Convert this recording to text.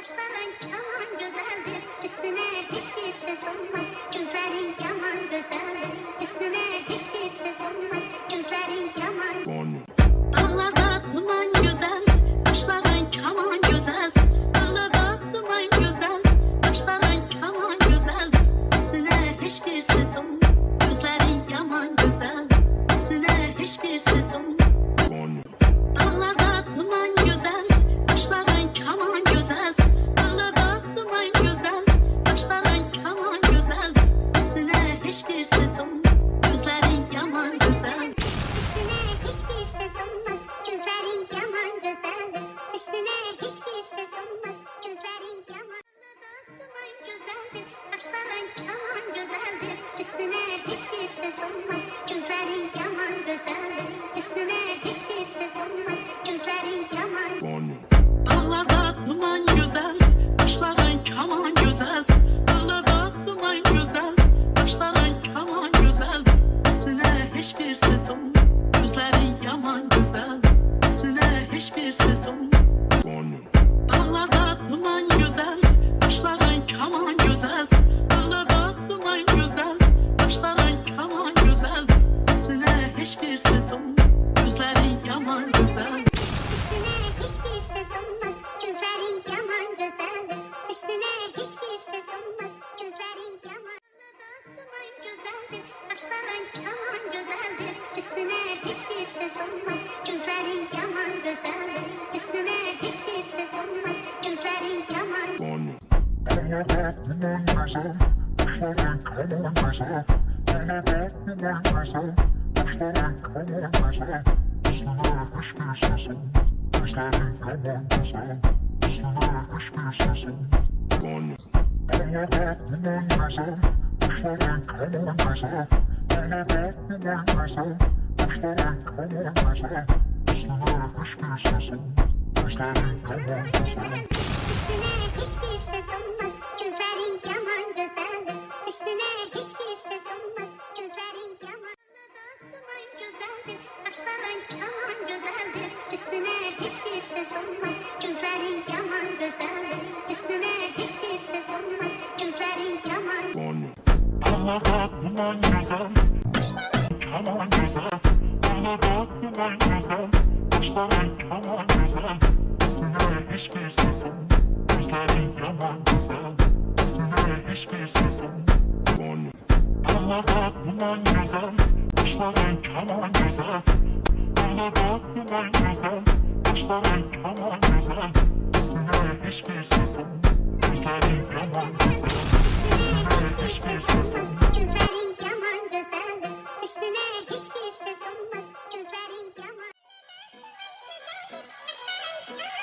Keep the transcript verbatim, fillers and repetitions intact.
Saçların yaman güzeldir, üstüne hiçbir ses olmaz. Gözlerin yaman güzeldir, üstüne hiçbir ses olmaz. Gözlerin yaman. Dağlarda duman güzel, taşların kaman güzel. Dağlarda duman güzel, taşların kaman güzel. Üstüne hiçbir ses olmaz. Gözlerin yaman güzel, üstüne hiçbir ses olmaz. Dağlarda duman güzel, taşların kaman güzel. Dağlarda duman güzel, taşların kaman güzel. Üstüne hiçbir ses olmaz. Gözlerin yaman güzel. Üstüne hiçbir ses olmaz. Gözlerin yaman güzeldir. Üstüne hiçbir ses olmaz. Gözlerin yaman. Duman güzeldir. Saçların yaman güzeldir. Üstüne hiçbir ses olmaz. Gözlerin yaman güzeldir. Üstüne hiçbir ses olmaz. Gözlerin yaman. Dağlarda duman güzel, taşların kaman güzel. Dağlarda duman güzel, taşların kaman güzel. Üstüne hiçbir ses olmaz. Gözlerin yaman güzel, üstüne hiçbir ses olmaz. Dağlarda duman güzel, taşların kaman güzel. Dağlarda duman güzel, taşların kaman güzel. Üstüne hiçbir ses olmaz. Gözlerin yaman güzel. Üstüne hiçbir ses olmaz. Gözlerin yaman güzeldir. Üstüne hiçbir ses olmaz. Gözlerin yaman. Duman güzeldir. Saçların yaman güzeldir. Üstüne hiçbir ses olmaz. Gözlerin yaman güzeldir. Üstüne hiçbir ses olmaz. Gözlerin yaman. Dağlarda duman güzel, taşların kaman güzel. Dağlarda duman güzel, taşların kaman güzel. Üstüne hiçbir ses olmaz. Gözlerin yaman güzel, üstüne hiçbir ses olmaz. Dağlarda duman güzel, taşların kaman güzel. Dağlarda duman güzel, taşların kaman güzel. Üstüne hiçbir ses olmaz. Gözlerin yaman güzel. Üstüne hiçbir ses olmaz. Gözlerin yaman güzeldir. Üstüne hiçbir ses olmaz. Gözlerin yaman. Duman güzeldir. Saçların yaman güzeldir. Üstüne hiçbir ses olmaz. Gözlerin yaman güzeldir. Üstüne hiçbir ses olmaz. Gözlerin yaman. Dağlarda duman güzel, kaman güzel. Dağlarda duman güzel, taşların kaman güzel. Üstüne hiçbir ses olmaz. Gözlerin yaman güzel, üstüne hiçbir ses olmaz. Dağlarda duman güzel, taşların kaman güzel. Dağlarda duman güzel, taşların kaman güzel. Üstüne hiçbir ses olmaz. Gözlerin yaman güzel, üstüne hiçbir ses olmaz. Gözlerin yaman güzeldir. Üstüne hiçbir ses olmaz. Gözlerin yaman.